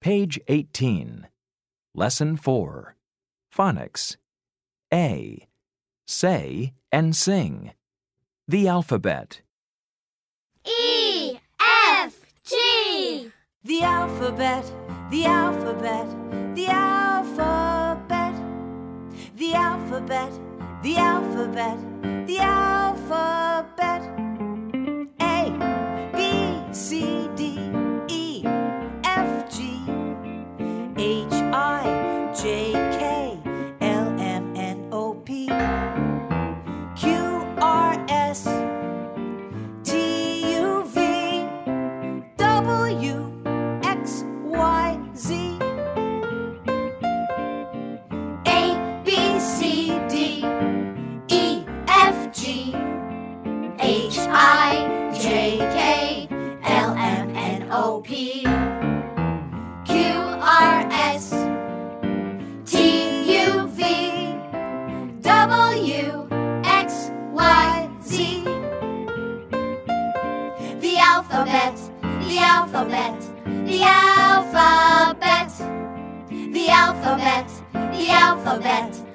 Page 18. Lesson 4. Phonics. A. Say and sing. The alphabet. E, F, G. The alphabet, the alphabet, the alphabet. The alphabet, the alphabet, the alphabet. A, B, C, D, E, F, G, H, I, J, K, L, M, N, O, P, Q, R, S, T, U, V, W, X, Y, Z. A, B, C, D, E, F, G, H, I, J, K, L, M, N, O, P, Q, R, S, T, U, V, W, X, Y, Z. The alphabet, the alphabet, the alphabet. The alphabet, the alphabet,